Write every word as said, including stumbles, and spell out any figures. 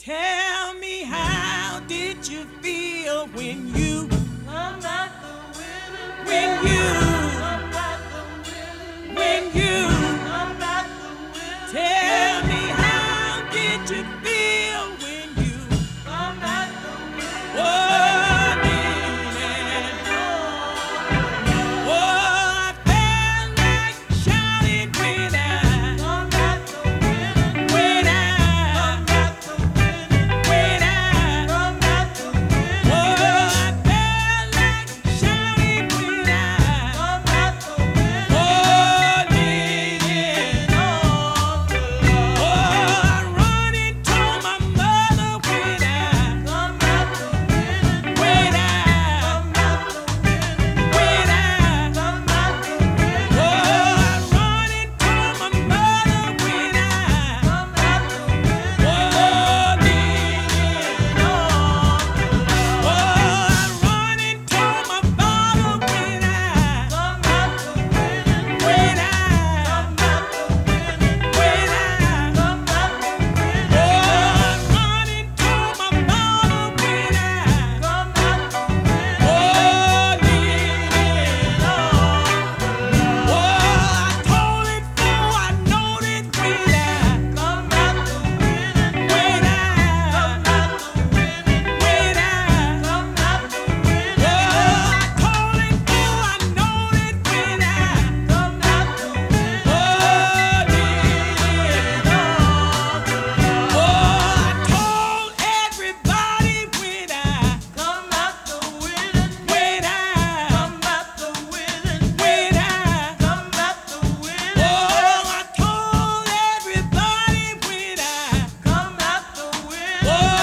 Tell me, how did you feel when you, I'm not the winner. when you, I'm not the winner. when you, I'm not the winner. tell me, how did you feel when you, I'm not the winner. oh, needed, oh, I felt like shouting when I, I'm not the winner. when I, I'm not the winner. when I, I'm not the winner. oh, I felt like shouting when I, I'm not the winner. oh, needed, Oh, good. oh, I run and told my mother when I, I'm not the winner. when I, I'm not the winner. when I, I'm not the winner. oh, I run and told my mother when I, I'm not the winner. oh, needed, oh, I run and told my father when I, I'm not the winner. when I, I'm not the winner. when I, I'm not the winner. oh, I run and told my father when I, I'm not the winner. oh, needed, oh, I told it for I know it when I, I'm not the winner. when I, I'm not the winner. when I, I'm not the oh, winner. I told it for I know it when I, I'm not the winner. oh, needed, oh, I told everybody when I, I'm not the winner. when I, I'm not the winner. when I, I'm not the winner. oh, I told everybody when I, I'm not the winner. oh,